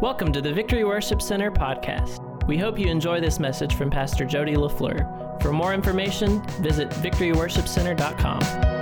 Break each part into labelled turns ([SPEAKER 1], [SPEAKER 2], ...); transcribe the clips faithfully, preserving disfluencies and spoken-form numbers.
[SPEAKER 1] Welcome to the Victory Worship Center podcast. We hope you enjoy this message from Pastor Jody LaFleur. For more information, visit victory worship center dot com.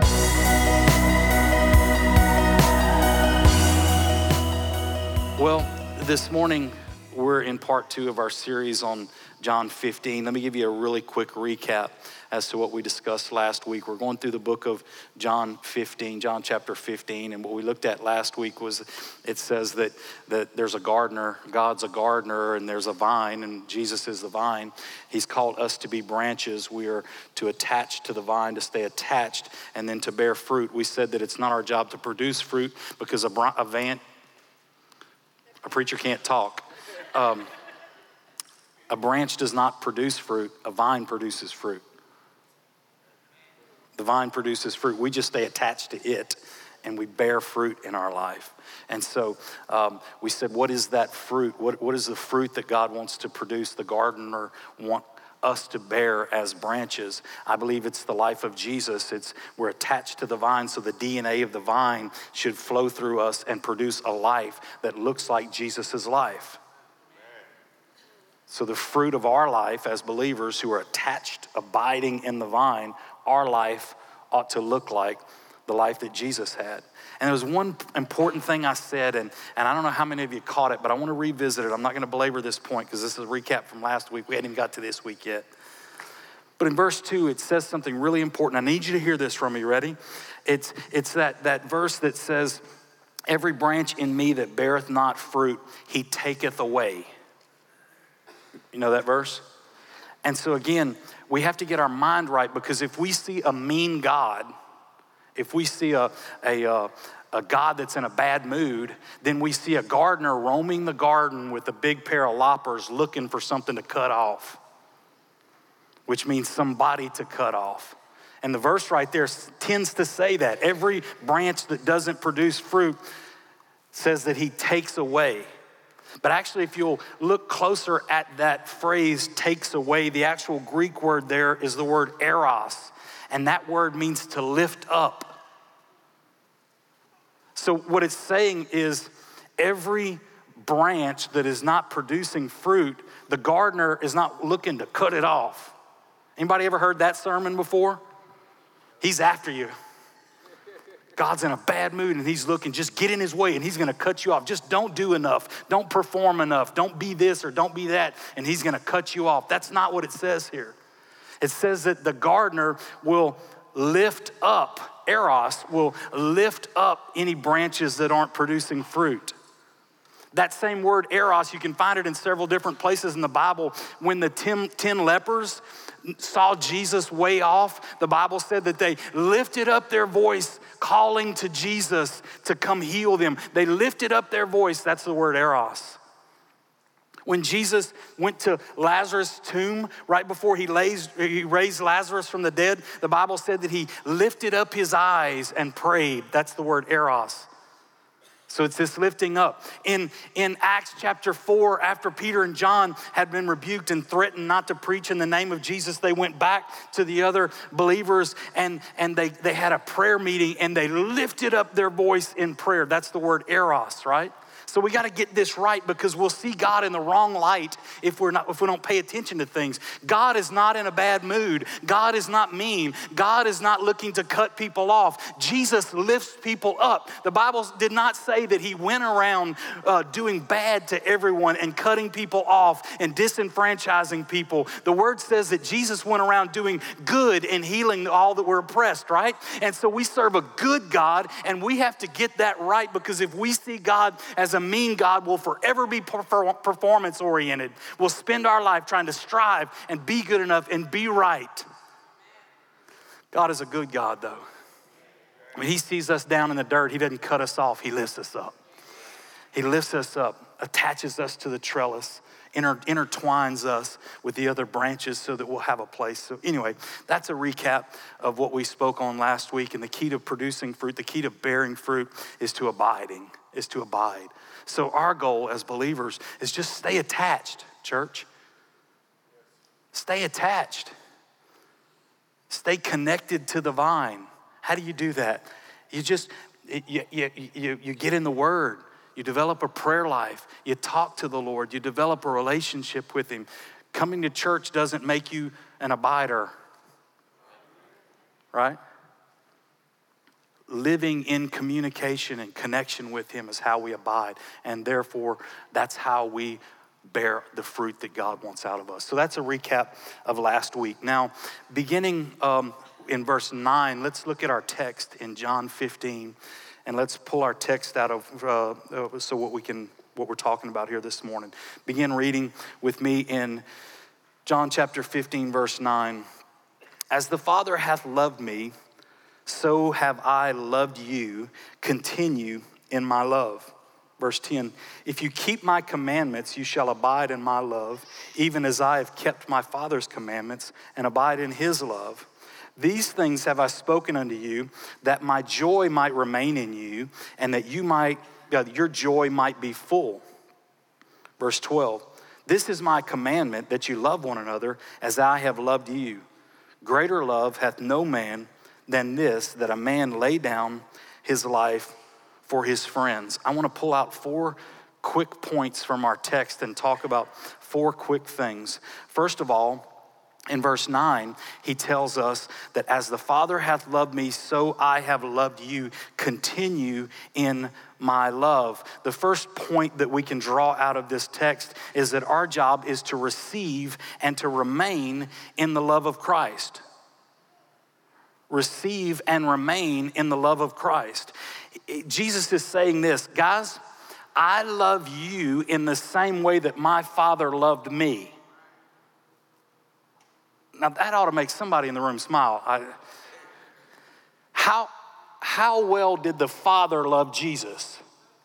[SPEAKER 2] Well, this morning we're in part two of our series on John fifteen. Let me give you a really quick recap as to what we discussed last week. We're going through the book of John fifteen, John chapter fifteen, and what we looked at last week was it says that, that there's a gardener, God's a gardener, and there's a vine, and Jesus is the vine. He's called us to be branches. We are to attach to the vine, to stay attached, and then to bear fruit. We said that it's not our job to produce fruit because a, a van, a preacher can't talk. Um, a branch does not produce fruit, a vine produces fruit. The vine produces fruit. We just stay attached to it and we bear fruit in our life. And so um, we said, what is that fruit? What, what is the fruit that God wants to produce, the gardener want us to bear as branches? I believe it's the life of Jesus. It's we're attached to the vine, so the D N A of the vine should flow through us and produce a life that looks like Jesus's life. So the fruit of our life as believers who are attached, abiding in the vine, our life ought to look like the life that Jesus had. And there was one important thing I said, and, and I don't know how many of you caught it, but I want to revisit it. I'm not going to belabor this point because this is a recap from last week. We hadn't even got to this week yet. But in verse two, it says something really important. I need you to hear this from me. You ready? It's, it's that, that verse that says, every branch in me that beareth not fruit, he taketh away. You know that verse? And so again, we have to get our mind right, because if we see a mean God, if we see a, a, a, a God that's in a bad mood, then we see a gardener roaming the garden with a big pair of loppers looking for something to cut off, which means somebody to cut off. And the verse right there tends to say that. Every branch that doesn't produce fruit says that he takes away. But actually, if you'll look closer at that phrase, takes away, the actual Greek word there is the word eros, and that word means to lift up. So what it's saying is every branch that is not producing fruit, the gardener is not looking to cut it off. Anybody ever heard that sermon before? He's after you. God's in a bad mood and he's looking, just get in his way and he's gonna cut you off. Just don't do enough, don't perform enough, don't be this or don't be that, and he's gonna cut you off. That's not what it says here. It says that the gardener will lift up, eros, will lift up any branches that aren't producing fruit. That same word eros, you can find it in several different places in the Bible. When the ten, ten lepers saw Jesus way off, the Bible said that they lifted up their voice calling to Jesus to come heal them. They lifted up their voice. That's the word eros. When Jesus went to Lazarus' tomb, right before he, lays, he raised Lazarus from the dead, the Bible said that he lifted up his eyes and prayed. That's the word eros. So it's this lifting up. In, in Acts chapter four, after Peter and John had been rebuked and threatened not to preach in the name of Jesus, they went back to the other believers and, and they, they had a prayer meeting and they lifted up their voice in prayer. That's the word eros, right? So we got to get this right, because we'll see God in the wrong light if we're not, if we don't pay attention to things. God is not in a bad mood. God is not mean. God is not looking to cut people off. Jesus lifts people up. The Bible did not say that he went around uh, doing bad to everyone and cutting people off and disenfranchising people. The word says that Jesus went around doing good and healing all that were oppressed, right? And so we serve a good God, and we have to get that right, because if we see God as a A mean God, will forever be performance oriented. We'll spend our life trying to strive and be good enough and be right. God is a good God, though. When he sees us down in the dirt, he doesn't cut us off, he lifts us up. He lifts us up, attaches us to the trellis, inter- intertwines us with the other branches so that we'll have a place. So anyway, that's a recap of what we spoke on last week. And the key to producing fruit, the key to bearing fruit is to abiding, is to abide. So our goal as believers is just stay attached, church. Stay attached. Stay connected to the vine. How do you do that? You just, you, you, you, you get in the word. You develop a prayer life. You talk to the Lord. You develop a relationship with him. Coming to church doesn't make you an abider, right? Living in communication and connection with him is how we abide. And therefore, that's how we bear the fruit that God wants out of us. So that's a recap of last week. Now, beginning um, in verse nine, let's look at our text in John fifteen, and let's pull our text out of, uh, uh, so what we can, what we're talking about here this morning. Begin reading with me in John chapter fifteen, verse nine. As the Father hath loved me, so have I loved you. Continue in my love. Verse ten, if you keep my commandments, you shall abide in my love, even as I have kept my Father's commandments and abide in his love. These things have I spoken unto you, that my joy might remain in you, and that you might, uh, your joy might be full. Verse twelve, this is my commandment, that you love one another as I have loved you. Greater love hath no man than this, that a man lay down his life for his friends. I want to pull out four quick points from our text and talk about four quick things. First of all, in verse nine, he tells us that as the Father hath loved me, so I have loved you. Continue in my love. The first point that we can draw out of this text is that our job is to receive and to remain in the love of Christ. Receive and remain in the love of Christ. Jesus is saying this, guys, I love you in the same way that my Father loved me. Now that ought to make somebody in the room smile. I, how, how well did the Father love Jesus?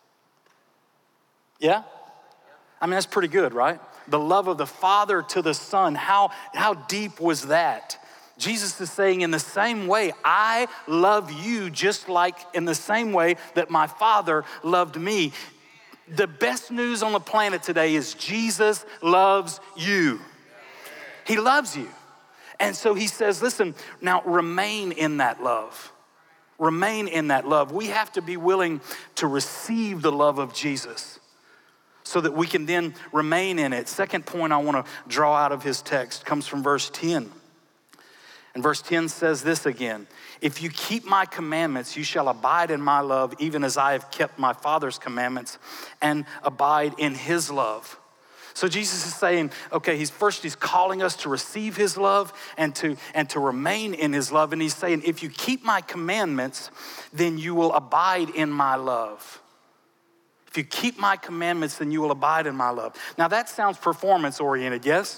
[SPEAKER 2] Yeah? I mean, that's pretty good, right? The love of the Father to the Son, how, how deep was that? Jesus is saying in the same way, I love you just like in the same way that my Father loved me. The best news on the planet today is Jesus loves you. He loves you. And so he says, listen, now remain in that love. Remain in that love. We have to be willing to receive the love of Jesus so that we can then remain in it. Second point I want to draw out of his text comes from verse ten. And verse ten says this again, if you keep my commandments, you shall abide in my love, even as I have kept my Father's commandments and abide in his love. So Jesus is saying, okay, he's first, he's calling us to receive his love and to, and to remain in his love. And he's saying, if you keep my commandments, then you will abide in my love. If you keep my commandments, then you will abide in my love. Now that sounds performance oriented, yes?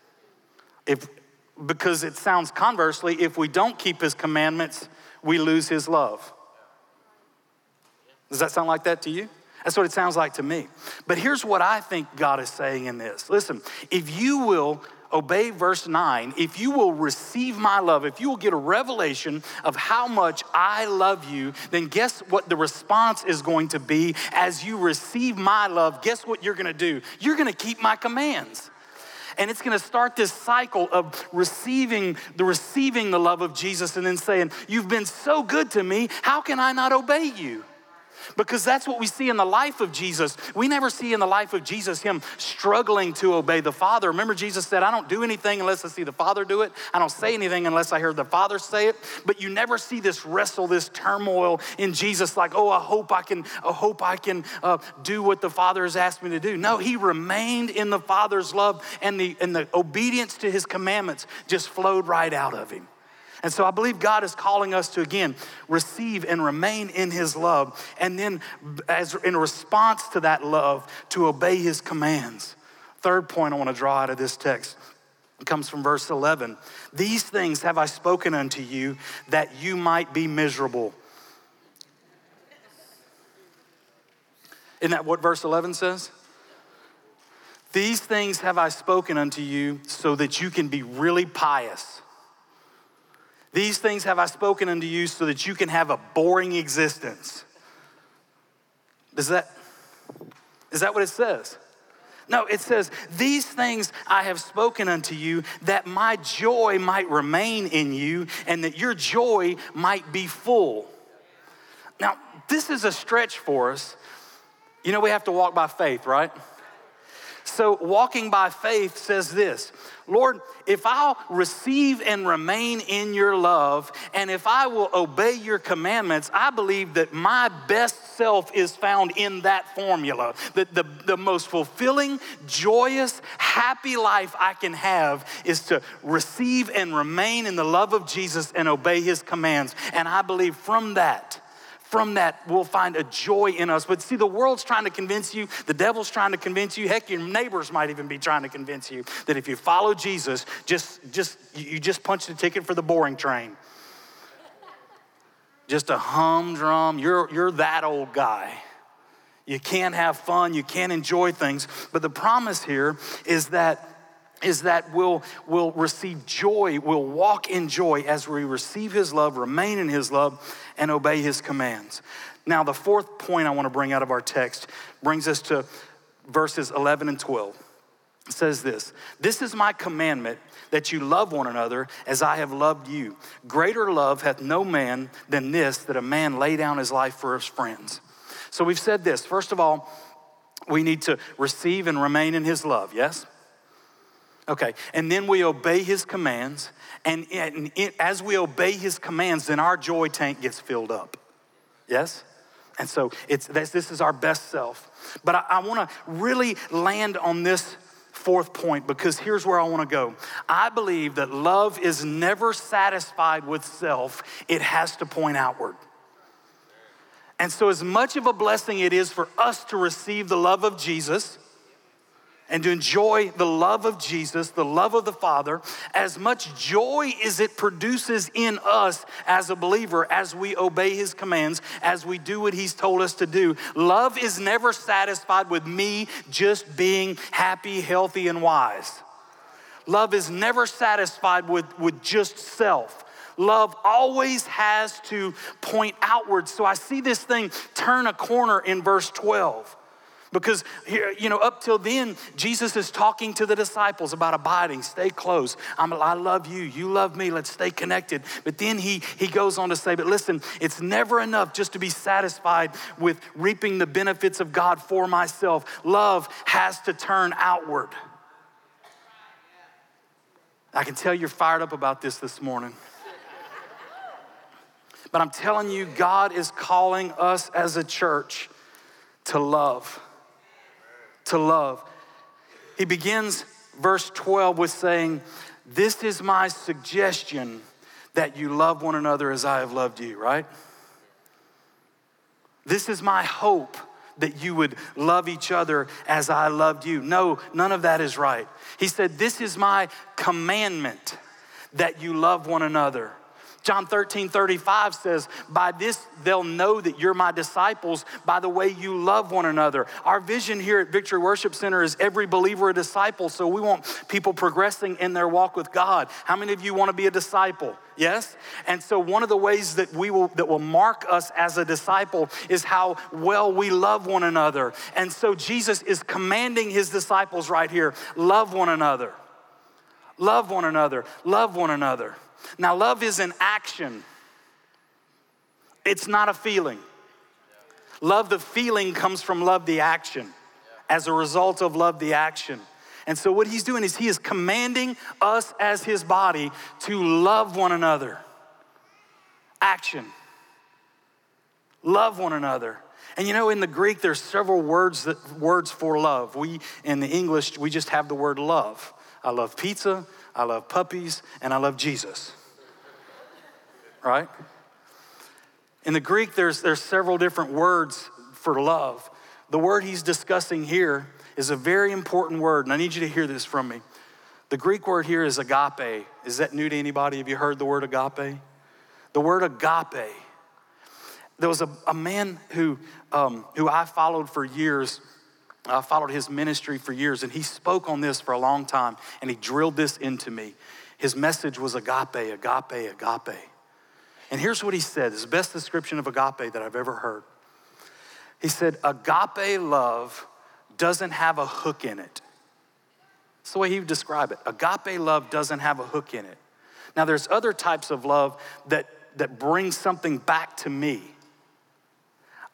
[SPEAKER 2] If Because it sounds conversely, if we don't keep his commandments, we lose his love. Does that sound like that to you? That's what it sounds like to me. But here's what I think God is saying in this. Listen, if you will obey verse nine, if you will receive my love, if you will get a revelation of how much I love you, then guess what the response is going to be as you receive my love? Guess what you're going to do? You're going to keep my commands. And it's gonna start this cycle of receiving the receiving the love of Jesus and then saying, you've been so good to me, how can I not obey you? Because that's what we see in the life of Jesus. We never see in the life of Jesus him struggling to obey the Father. Remember, Jesus said, I don't do anything unless I see the Father do it. I don't say anything unless I hear the Father say it. But you never see this wrestle, this turmoil in Jesus like, oh, I hope I can, I hope I can uh, do what the Father has asked me to do. No, he remained in the Father's love, and the, and the obedience to his commandments just flowed right out of him. And so I believe God is calling us to, again, receive and remain in his love. And then as in response to that love, to obey his commands. Third point I want to draw out of this text comes from verse eleven. These things have I spoken unto you that you might be miserable. Isn't that what verse eleven says? These things have I spoken unto you so that you can be really pious. These things have I spoken unto you so that you can have a boring existence. Is that, is that what it says? No, it says, these things I have spoken unto you that my joy might remain in you and that your joy might be full. Now, this is a stretch for us. You know we have to walk by faith, right? So walking by faith says this, Lord, if I'll receive and remain in your love, and if I will obey your commandments, I believe that my best self is found in that formula. That the, the most fulfilling, joyous, happy life I can have is to receive and remain in the love of Jesus and obey his commands. And I believe from that, From that, we'll find a joy in us. But see, the world's trying to convince you, the devil's trying to convince you, heck, your neighbors might even be trying to convince you that if you follow Jesus, just, just you just punch the ticket for the boring train. Just a humdrum, you're, you're that old guy. You can't have fun, you can't enjoy things. But the promise here is that is that we'll, we'll receive joy, we'll walk in joy as we receive his love, remain in his love, and obey his commands. Now, the fourth point I want to bring out of our text brings us to verses eleven and twelve. It says this, this is my commandment, that you love one another as I have loved you. Greater love hath no man than this, that a man lay down his life for his friends. So we've said this, first of all, we need to receive and remain in his love, yes? Okay, and then we obey his commands, and, and it, as we obey his commands, then our joy tank gets filled up, yes? And so it's this, this is our best self. But I, I wanna really land on this fourth point because here's where I wanna go. I believe that love is never satisfied with self, it has to point outward. And so as much of a blessing it is for us to receive the love of Jesus, and to enjoy the love of Jesus, the love of the Father, as much joy as it produces in us as a believer, as we obey his commands, as we do what he's told us to do. Love is never satisfied with me just being happy, healthy, and wise. Love is never satisfied with, with just self. Love always has to point outward. So I see this thing turn a corner in verse twelve. Because here, you know, up till then, Jesus is talking to the disciples about abiding, stay close. I'm, I love you, you love me, let's stay connected. But then he, he goes on to say, but listen, it's never enough just to be satisfied with reaping the benefits of God for myself. Love has to turn outward. I can tell you're fired up about this this morning. But I'm telling you, God is calling us as a church to love. To love. He begins verse twelve with saying, this is my suggestion that you love one another as I have loved you, right? This is my hope that you would love each other as I loved you. No, none of that is right. He said, this is my commandment that you love one another. John thirteen thirty-five says, by this they'll know that you're my disciples by the way you love one another. Our vision here at Victory Worship Center is every believer a disciple, so we want people progressing in their walk with God. How many of you want to be a disciple? Yes? And so one of the ways that we will that will mark us as a disciple is how well we love one another. And so Jesus is commanding his disciples right here, love one another. Love one another. Love one another. Now, love is an action. It's not a feeling. Love, the feeling, comes from love, the action, as a result of love, the action. And so what he's doing is he is commanding us as his body to love one another. Action. Love one another. And you know, in the Greek, there's several words that words for love. We, in the English, we just have the word love. I love pizza, I love puppies, and I love Jesus. Right? In the Greek, there's, there's several different words for love. The word he's discussing here is a very important word, and I need you to hear this from me. The Greek word here is agape. Is that new to anybody? Have you heard the word agape? The word agape. There was a, a man who, um, who I followed for years. I followed his ministry for years, and he spoke on this for a long time, and he drilled this into me. His message was agape, agape, agape. And here's what he said. It's the best description of agape that I've ever heard. He said, agape love doesn't have a hook in it. That's the way he would describe it. Agape love doesn't have a hook in it. Now, there's other types of love that, that bring something back to me.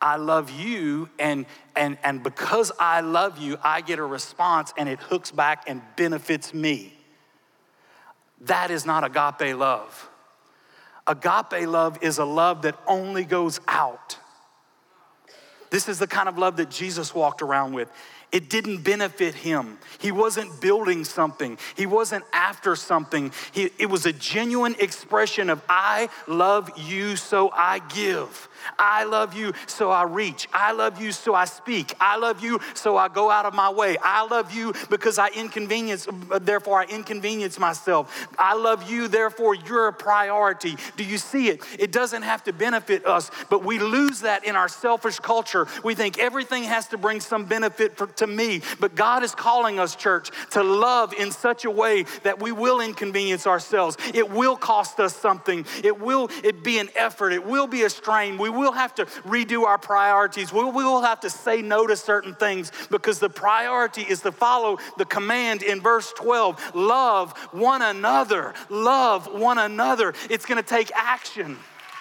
[SPEAKER 2] I love you, and, and, and because I love you, I get a response and it hooks back and benefits me. That is not agape love. Agape love is a love that only goes out. This is the kind of love that Jesus walked around with. It didn't benefit him. He wasn't building something. He wasn't after something. He, it was a genuine expression of, I love you, so I give. I love you, so I reach. I love you, so I speak. I love you, so I go out of my way. I love you because I inconvenience, therefore I inconvenience myself. I love you, therefore you're a priority. Do you see it? It doesn't have to benefit us, but we lose that in our selfish culture. We think everything has to bring some benefit for, to me, but God is calling us, church, to love in such a way that we will inconvenience ourselves. It will cost us something. It will it be an effort. It will be a strain. We will have to redo our priorities. We will have to say no to certain things because the priority is to follow the command in verse twelve. Love one another. Love one another. It's going to take action.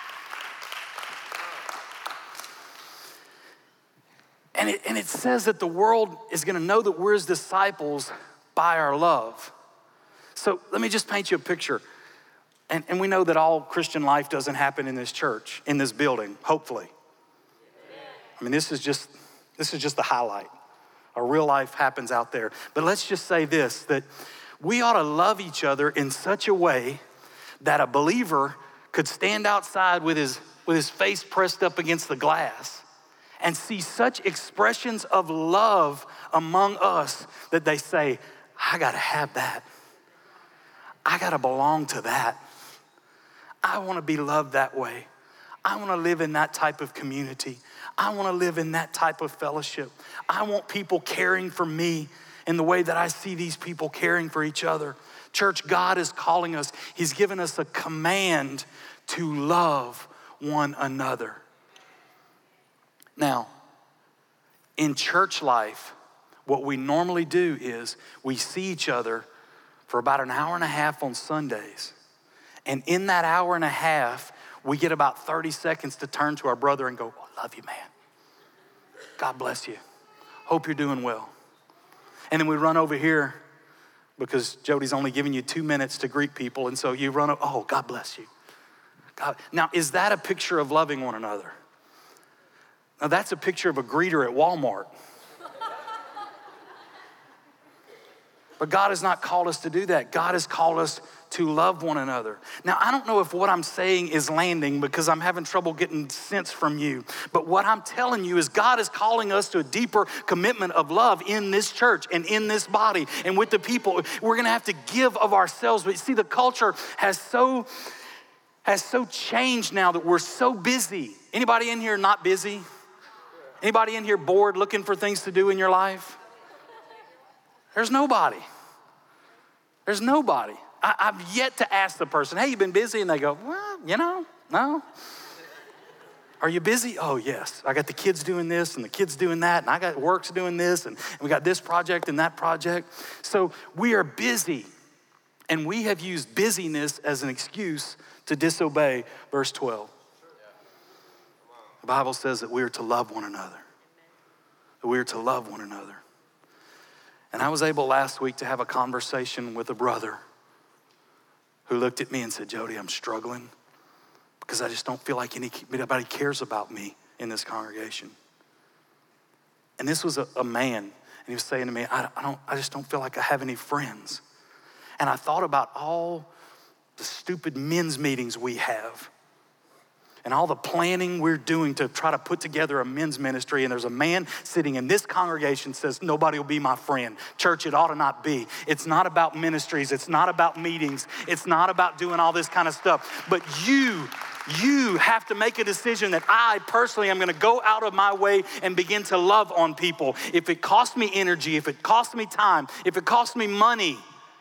[SPEAKER 2] And it, and it says that the world is going to know that we're his disciples by our love. So let me just paint you a picture. And, and we know that all Christian life doesn't happen in this church, in this building, hopefully. I mean, this is just, this is just the highlight. Our real life happens out there. But let's just say this, that we ought to love each other in such a way that a believer could stand outside with his, with his face pressed up against the glass and see such expressions of love among us that they say, I gotta have that. I gotta belong to that. I wanna be loved that way. I wanna live in that type of community. I wanna live in that type of fellowship. I want people caring for me in the way that I see these people caring for each other. Church, God is calling us. He's given us a command to love one another. Now, in church life, what we normally do is we see each other for about an hour and a half on Sundays. And in that hour and a half, we get about thirty seconds to turn to our brother and go, I love you, man. God bless you. Hope you're doing well. And then we run over here because Jody's only giving you two minutes to greet people. And so you run, oh, God bless you. God. Now, is that a picture of loving one another? Now, that's a picture of a greeter at Walmart. But God has not called us to do that. God has called us to love one another. Now, I don't know if what I'm saying is landing because I'm having trouble getting sense from you. But what I'm telling you is God is calling us to a deeper commitment of love in this church and in this body and with the people. We're going to have to give of ourselves. But see, the culture has so, has so changed now that we're so busy. Anybody in here not busy? Anybody in here bored looking for things to do in your life? There's nobody. There's nobody. I, I've yet to ask the person, hey, you been busy? And they go, well, you know, no. Are you busy? Oh, yes. I got the kids doing this and the kids doing that, and I got works doing this, and, and we got this project and that project. So we are busy, and we have used busyness as an excuse to disobey verse twelve. The Bible says that we are to love one another. That we are to love one another. And I was able last week to have a conversation with a brother who looked at me and said, Jody, I'm struggling because I just don't feel like anybody cares about me in this congregation. And this was a, a man, and he was saying to me, I, I don't, I just don't feel like I have any friends. And I thought about all the stupid men's meetings we have and all the planning we're doing to try to put together a men's ministry. And there's a man sitting in this congregation says, nobody will be my friend. Church, it ought to not be. It's not about ministries. It's not about meetings. It's not about doing all this kind of stuff. But you, you have to make a decision that I personally am gonna go out of my way and begin to love on people. If it costs me energy, if it costs me time, if it costs me money,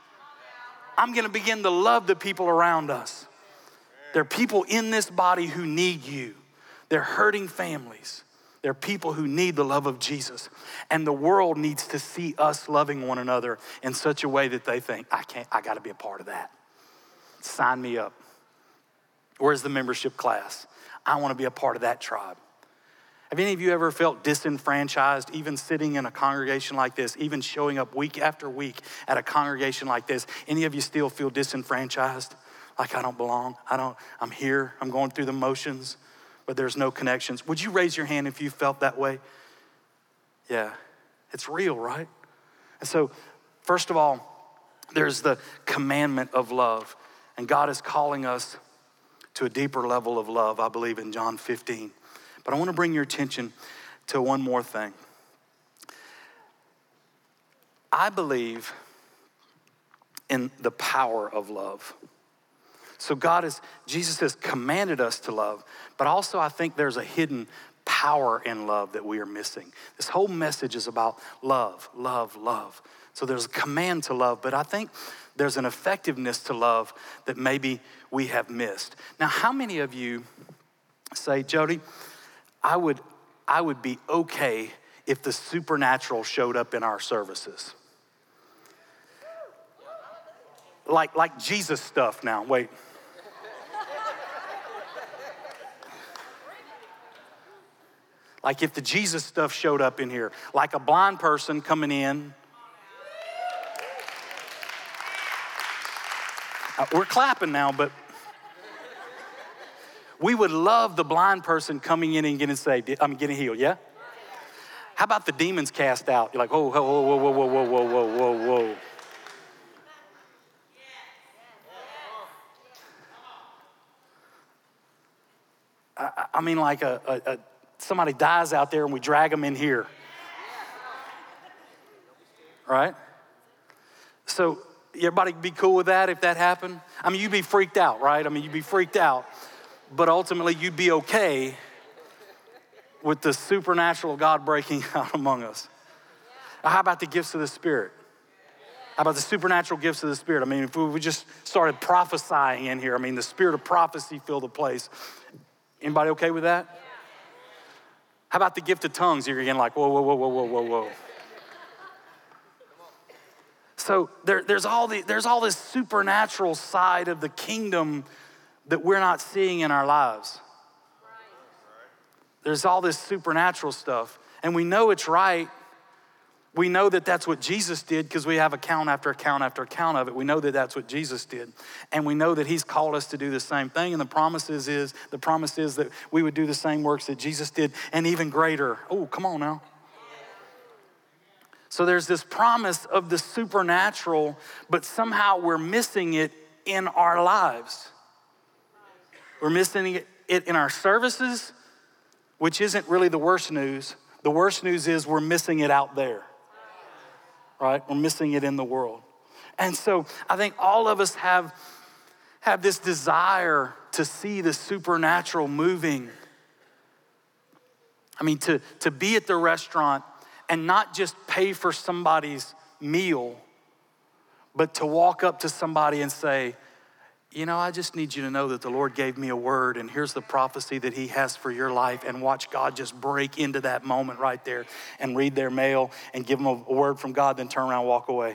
[SPEAKER 2] I'm gonna begin to love the people around us. There are people in this body who need you. They're hurting families. There are people who need the love of Jesus. And the world needs to see us loving one another in such a way that they think, I can't, I gotta be a part of that. Sign me up. Where's the membership class? I wanna be a part of that tribe. Have any of you ever felt disenfranchised, even sitting in a congregation like this, even showing up week after week at a congregation like this? Any of you still feel disenfranchised? Like, I don't belong, I don't, I'm here, I'm going through the motions, but there's no connections. Would you raise your hand if you felt that way? Yeah, it's real, right? And so, first of all, there's the commandment of love. And God is calling us to a deeper level of love, I believe, in John fifteen. But I want to bring your attention to one more thing. I believe in the power of love. So God is, Jesus has commanded us to love, but also I think there's a hidden power in love that we are missing. This whole message is about love, love, love. So there's a command to love, but I think there's an effectiveness to love that maybe we have missed. Now, how many of you say, Jody, I would, I would be okay if the supernatural showed up in our services? Like, like Jesus stuff now, wait. Like if the Jesus stuff showed up in here, like a blind person coming in. Uh, we're clapping now, but we would love the blind person coming in and getting saved. I'm getting healed, yeah? How about the demons cast out? You're like, whoa, whoa, whoa, whoa, whoa, whoa, whoa, whoa, whoa, whoa. I, I mean, like a, a, a somebody dies out there and we drag them in here. Right? So everybody be cool with that if that happened? I mean, you'd be freaked out, right? I mean, you'd be freaked out. But ultimately, you'd be okay with the supernatural God breaking out among us. How about the gifts of the Spirit? How about the supernatural gifts of the Spirit? I mean, if we just started prophesying in here, I mean, the spirit of prophecy filled the place. Anybody okay with that? How about the gift of tongues? You're again like, whoa, whoa, whoa, whoa, whoa, whoa, whoa. So there, there's all the, there's all this supernatural side of the kingdom that we're not seeing in our lives. There's all this supernatural stuff, and we know it's right. We know that that's what Jesus did because we have account after account after account of it. We know that that's what Jesus did, and we know that he's called us to do the same thing, and the promises is, the promise is that we would do the same works that Jesus did, and even greater. Oh, come on now. So there's this promise of the supernatural, but somehow we're missing it in our lives. We're missing it in our services, which isn't really the worst news. The worst news is we're missing it out there, right? We're missing it in the world. And so I think all of us have, have this desire to see the supernatural moving. I mean, to, to be at the restaurant and not just pay for somebody's meal, but to walk up to somebody and say, you know, I just need you to know that the Lord gave me a word, and here's the prophecy that he has for your life, and watch God just break into that moment right there and read their mail and give them a word from God, then turn around and walk away.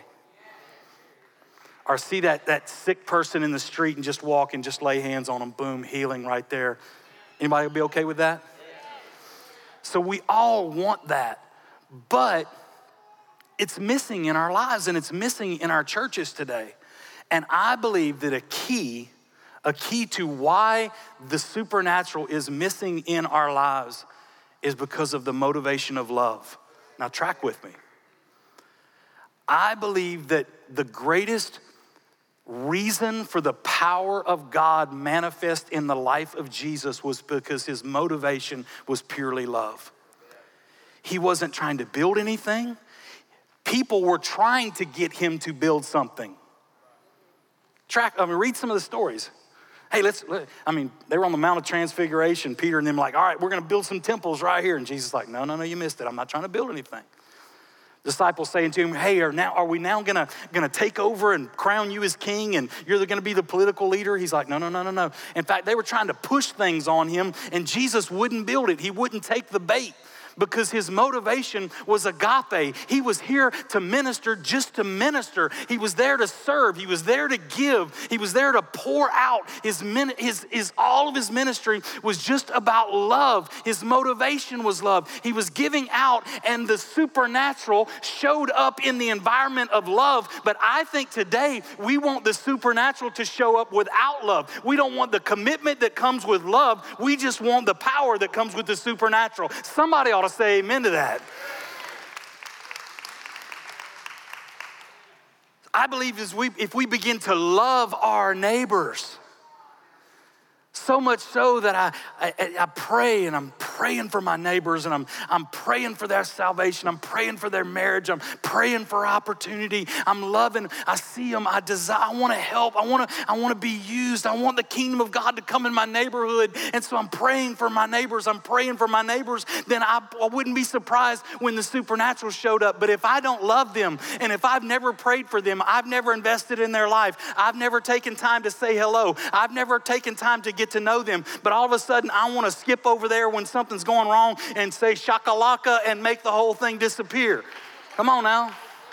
[SPEAKER 2] Or see that, that sick person in the street and just walk and just lay hands on them, boom, healing right there. Anybody be okay with that? So we all want that, but it's missing in our lives and it's missing in our churches today. And I believe that a key, a key to why the supernatural is missing in our lives is because of the motivation of love. Now track with me. I believe that the greatest reason for the power of God manifest in the life of Jesus was because his motivation was purely love. He wasn't trying to build anything. People were trying to get him to build something. Track, I mean, read some of the stories. Hey, let's, let, I mean, they were on the Mount of Transfiguration, Peter and them like, all right, we're gonna build some temples right here. And Jesus is like, no, no, no, you missed it. I'm not trying to build anything. Disciples saying to him, hey, are, now, are we now gonna, gonna take over and crown you as king and you're gonna be the political leader? He's like, no, no, no, no, no. In fact, they were trying to push things on him and Jesus wouldn't build it. He wouldn't take the bait because his motivation was agape. He was here to minister just to minister. He was there to serve. He was there to give. He was there to pour out. His, his, his, all of his ministry was just about love. His motivation was love. He was giving out, and the supernatural showed up in the environment of love. But I think today we want the supernatural to show up without love. We don't want the commitment that comes with love. We just want the power that comes with the supernatural. Somebody ought to say amen to that. I believe as we, if we begin to love our neighbors, so much so that I, I, I pray, and I'm praying for my neighbors, and I'm, I'm praying for their salvation. I'm praying for their marriage. I'm praying for opportunity. I'm loving. I see them. I desire. I want to help. I want to. I want to be used. I want the kingdom of God to come in my neighborhood. And so I'm praying for my neighbors. I'm praying for my neighbors. Then I, I wouldn't be surprised when the supernatural showed up. But if I don't love them, and if I've never prayed for them, I've never invested in their life, I've never taken time to say hello, I've never taken time to get to know them, but all of a sudden I want to skip over there when something's going wrong and say shakalaka and make the whole thing disappear. Come on now.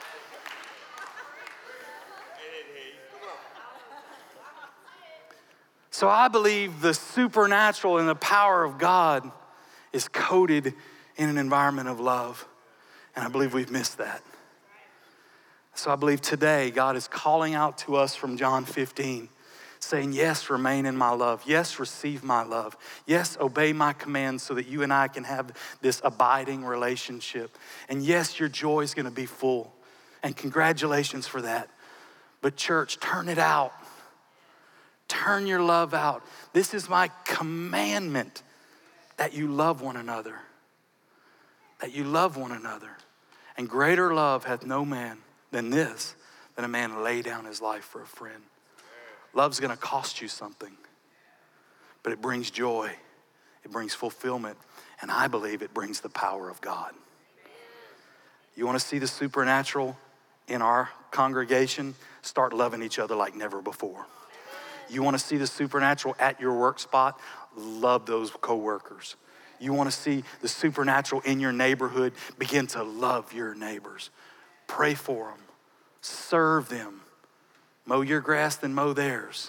[SPEAKER 2] So I believe the supernatural and the power of God is coded in an environment of love, and I believe we've missed that. So I believe today God is calling out to us from John fifteen, saying, yes, remain in my love. Yes, receive my love. Yes, obey my commands so that you and I can have this abiding relationship. And yes, your joy is going to be full. And congratulations for that. But church, turn it out. Turn your love out. This is my commandment, that you love one another. That you love one another. And greater love hath no man than this, than a man lay down his life for a friend. Love's gonna cost you something, but it brings joy, it brings fulfillment, and I believe it brings the power of God. You wanna see the supernatural in our congregation? Start loving each other like never before. You wanna see the supernatural at your work spot? Love those coworkers. You wanna see the supernatural in your neighborhood? Begin to love your neighbors. Pray for them, serve them. Mow your grass, then mow theirs.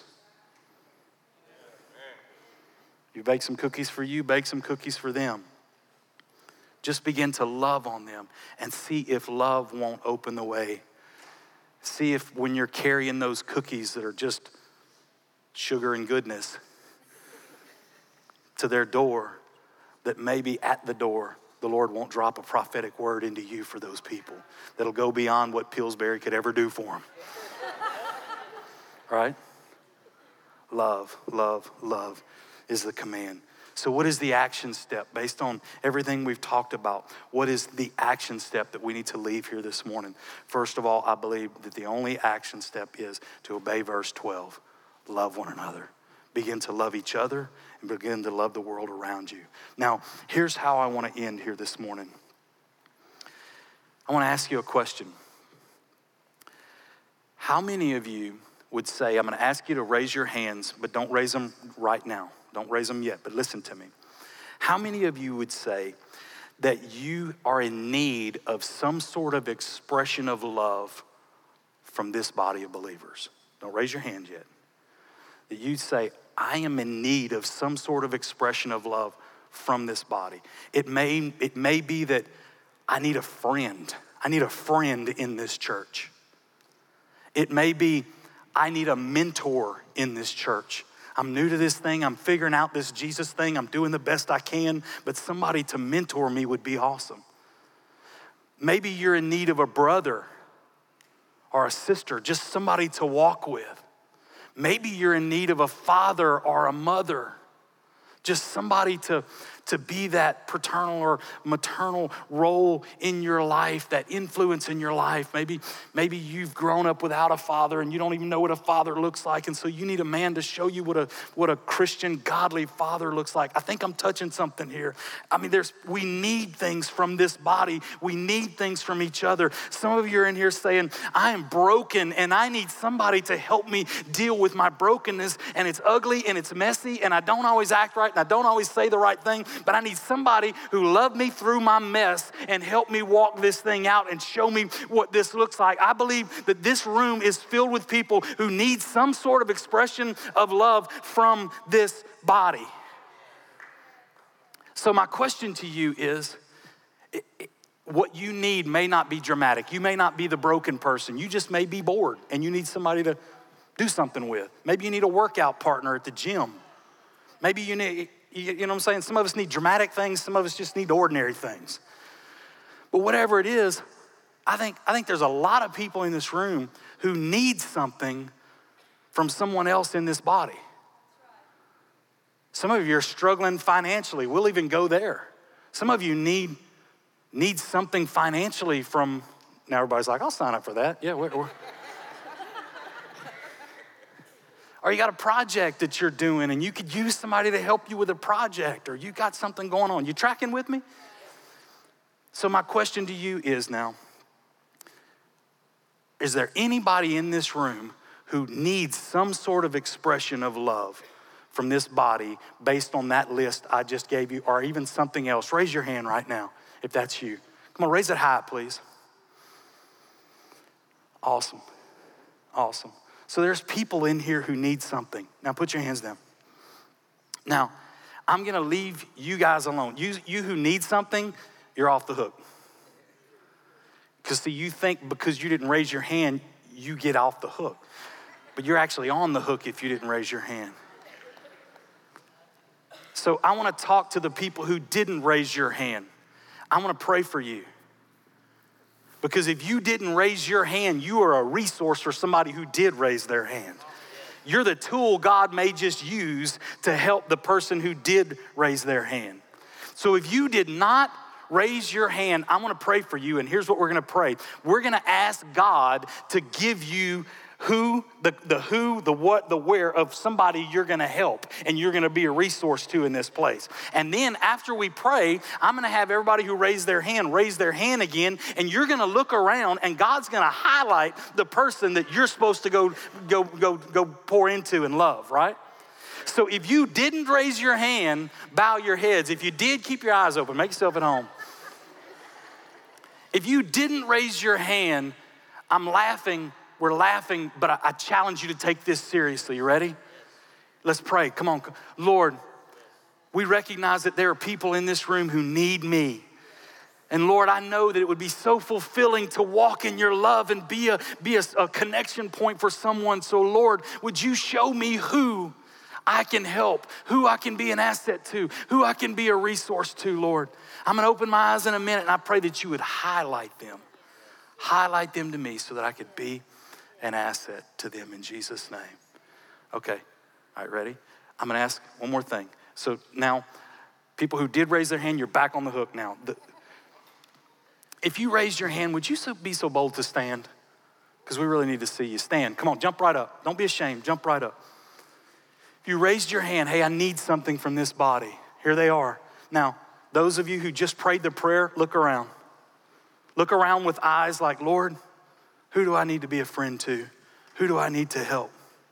[SPEAKER 2] You bake some cookies for you, bake some cookies for them. Just begin to love on them and see if love won't open the way. See if when you're carrying those cookies that are just sugar and goodness to their door, that maybe at the door, the Lord won't drop a prophetic word into you for those people that'll go beyond what Pillsbury could ever do for them. Right? Love, love, love is the command. So what is the action step based on everything we've talked about? What is the action step that we need to leave here this morning? First of all, I believe that the only action step is to obey verse twelve. Love one another. Begin to love each other and begin to love the world around you. Now, here's how I want to end here this morning. I want to ask you a question. How many of you would say, I'm going to ask you to raise your hands, but don't raise them right now. Don't raise them yet, but listen to me. How many of you would say that you are in need of some sort of expression of love from this body of believers? Don't raise your hand yet. That you'd say, I am in need of some sort of expression of love from this body. It may, it may be that I need a friend. I need a friend in this church. It may be I need a mentor in this church. I'm new to this thing. I'm figuring out this Jesus thing. I'm doing the best I can, but somebody to mentor me would be awesome. Maybe you're in need of a brother or a sister, just somebody to walk with. Maybe you're in need of a father or a mother, just somebody to, to be that paternal or maternal role in your life, that influence in your life. Maybe, maybe you've grown up without a father and you don't even know what a father looks like, and so you need a man to show you what a, what a Christian, godly father looks like. I think I'm touching something here. I mean, there's we need things from this body. We need things from each other. Some of you are in here saying, I am broken and I need somebody to help me deal with my brokenness, and it's ugly and it's messy and I don't always act right and I don't always say the right thing, but I need somebody who loved me through my mess and helped me walk this thing out and show me what this looks like. I believe that this room is filled with people who need some sort of expression of love from this body. So my question to you is, what you need may not be dramatic. You may not be the broken person. You just may be bored and you need somebody to do something with. Maybe you need a workout partner at the gym. Maybe you need, you know what I'm saying? Some of us need dramatic things. Some of us just need ordinary things. But whatever it is, I think, I think there's a lot of people in this room who need something from someone else in this body. Some of you are struggling financially. We'll even go there. Some of you need, need something financially from, now everybody's like, I'll sign up for that. Yeah, we're, we're. Or you got a project that you're doing and you could use somebody to help you with a project, or you got something going on. You tracking with me? So my question to you is now, is there anybody in this room who needs some sort of expression of love from this body based on that list I just gave you, or even something else? Raise your hand right now if that's you. Come on, raise it high, please. Awesome, awesome. So there's people in here who need something. Now put your hands down. Now, I'm gonna leave you guys alone. You, you who need something, you're off the hook. Because see, you think because you didn't raise your hand, you get off the hook. But you're actually on the hook if you didn't raise your hand. So I wanna talk to the people who didn't raise your hand. I wanna pray for you. Because if you didn't raise your hand, you are a resource for somebody who did raise their hand. You're the tool God may just use to help the person who did raise their hand. So if you did not raise your hand, I wanna pray for you, and here's what we're gonna pray. We're gonna ask God to give you who, the, the who, the what, the where of somebody you're gonna help and you're gonna be a resource to in this place. And then after we pray, I'm gonna have everybody who raised their hand raise their hand again, and you're gonna look around and God's gonna highlight the person that you're supposed to go, go, go, go pour into and love, right? So if you didn't raise your hand, bow your heads. If you did, keep your eyes open, make yourself at home. If you didn't raise your hand, I'm laughing. We're laughing, but I, I challenge you to take this seriously. You ready? Let's pray. Come on. Lord, we recognize that there are people in this room who need me. And Lord, I know that it would be so fulfilling to walk in your love and be a, be a, a connection point for someone. So Lord, would you show me who I can help, who I can be an asset to, who I can be a resource to, Lord. I'm gonna open my eyes in a minute, and I pray that you would highlight them. Highlight them to me so that I could be an asset to them in Jesus' name. Okay, all right, ready? I'm gonna ask one more thing. So now, people who did raise their hand, you're back on the hook now. The, if you raised your hand, would you so, be so bold to stand? Because we really need to see you. Stand, come on, jump right up. Don't be ashamed, jump right up. If you raised your hand, hey, I need something from this body. Here they are. Now, those of you who just prayed the prayer, look around. Look around with eyes like, Lord, who do I need to be a friend to? Who do I need to help?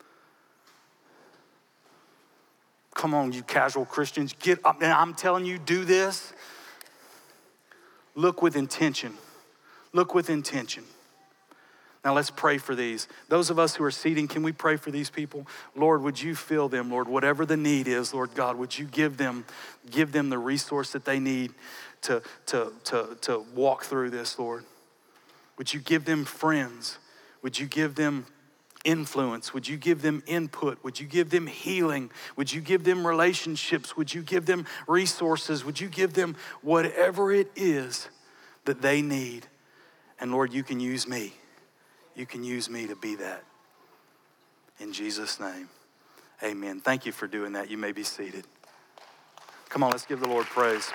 [SPEAKER 2] Come on, you casual Christians, get up. And I'm telling you, do this. Look with intention. Look with intention. Now let's pray for these. Those of us who are seating, can we pray for these people? Lord, would you fill them, Lord, whatever the need is, Lord God, would you give them, give them the resource that they need to, to, to, to walk through this, Lord. Would you give them friends? Would you give them influence? Would you give them input? Would you give them healing? Would you give them relationships? Would you give them resources? Would you give them whatever it is that they need? And Lord, you can use me. You can use me to be that. In Jesus' name, amen. Thank you for doing that. You may be seated. Come on, let's give the Lord praise.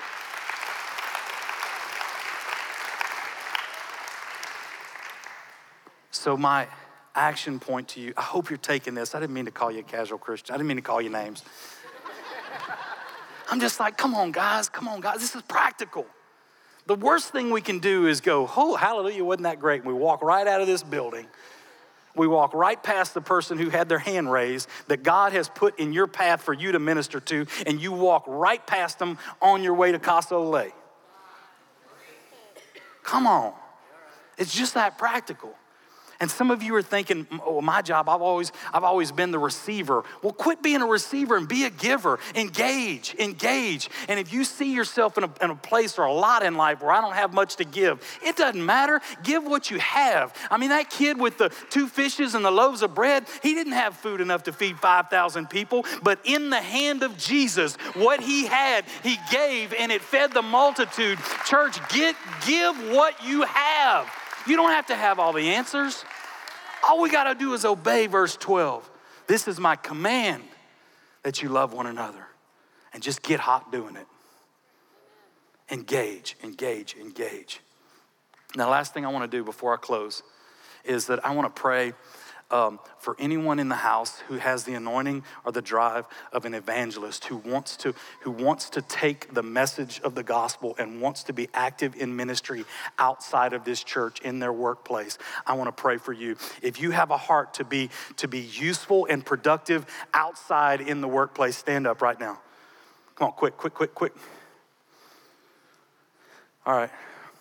[SPEAKER 2] So my action point to you, I hope you're taking this. I didn't mean to call you a casual Christian. I didn't mean to call you names. I'm just like, come on, guys, come on, guys. This is practical. The worst thing we can do is go, oh, hallelujah, wasn't that great? And we walk right out of this building we walk right past the person who had their hand raised that God has put in your path for you to minister to, and you walk right past them on your way to Casa Ole. Come on. It's just that practical. And some of you are thinking, oh, my job, I've always, I've always been the receiver. Well, quit being a receiver and be a giver. Engage, engage. And if you see yourself in a, in a place or a lot in life where I don't have much to give, it doesn't matter. Give what you have. I mean, that kid with the two fishes and the loaves of bread, he didn't have food enough to feed five thousand people, but in the hand of Jesus, what he had, he gave, and it fed the multitude. Church, get, give what you have. You don't have to have all the answers. All we got to do is obey verse twelve. This is my command, that you love one another. And just get hot doing it. Engage, engage, engage. Now, last thing I want to do before I close is that I want to pray Um, for anyone in the house who has the anointing or the drive of an evangelist, who wants to who wants to take the message of the gospel and wants to be active in ministry outside of this church in their workplace. I want to pray for you. If you have a heart to be to be useful and productive outside in the workplace, stand up right now. Come on, quick, quick, quick, quick. All right.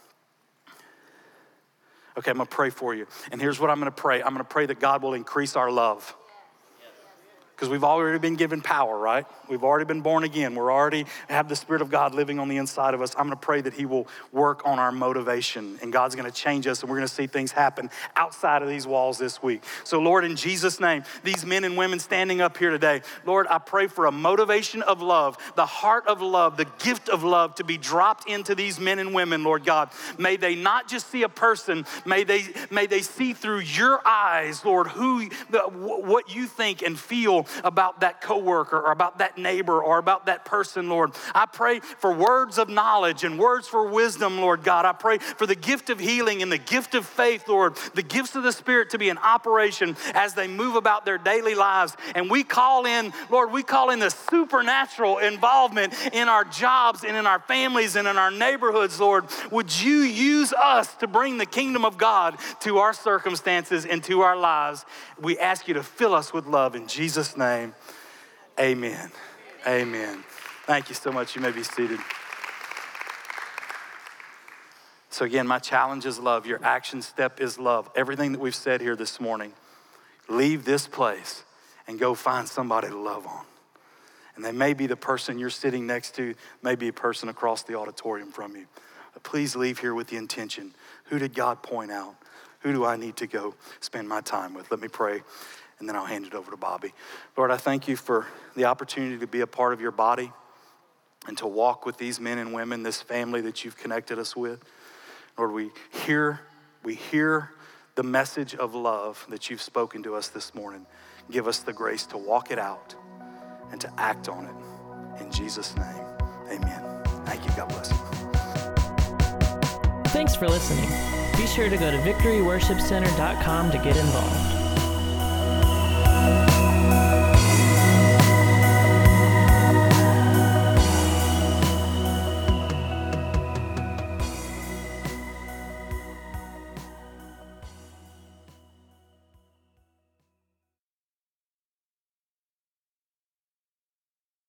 [SPEAKER 2] Okay, I'm gonna pray for you. And here's what I'm gonna pray. I'm gonna pray that God will increase our love. Because we've already been given power, right? We've already been born again. We're already have the Spirit of God living on the inside of us. I'm gonna pray that he will work on our motivation, and God's gonna change us, and we're gonna see things happen outside of these walls this week. So Lord, in Jesus' name, these men and women standing up here today, Lord, I pray for a motivation of love, the heart of love, the gift of love to be dropped into these men and women, Lord God. May they not just see a person, may they, may they see through your eyes, Lord, who, the, what you think and feel about that coworker or about that neighbor or about that person, Lord. I pray for words of knowledge and words for wisdom, Lord God. I pray for the gift of healing and the gift of faith, Lord, the gifts of the Spirit to be in operation as they move about their daily lives. And we call in, Lord, we call in the supernatural involvement in our jobs and in our families and in our neighborhoods, Lord. Would you use us to bring the kingdom of God to our circumstances and to our lives? We ask you to fill us with love in Jesus' name. Amen. Amen. Thank you so much. You may be seated. So again, my challenge is love. Your action step is love. Everything that we've said here this morning, leave this place and go find somebody to love on. And they may be the person you're sitting next to, may be a person across the auditorium from you. But please leave here with the intention. Who did God point out? Who do I need to go spend my time with? Let me pray, and then I'll hand it over to Bobby. Lord, I thank you for the opportunity to be a part of your body and to walk with these men and women, this family that you've connected us with. Lord, we hear, we hear the message of love that you've spoken to us this morning. Give us the grace to walk it out and to act on it. In Jesus' name, amen. Thank you. God bless you.
[SPEAKER 1] Thanks for listening. Be sure to go to victory worship center dot com to get involved.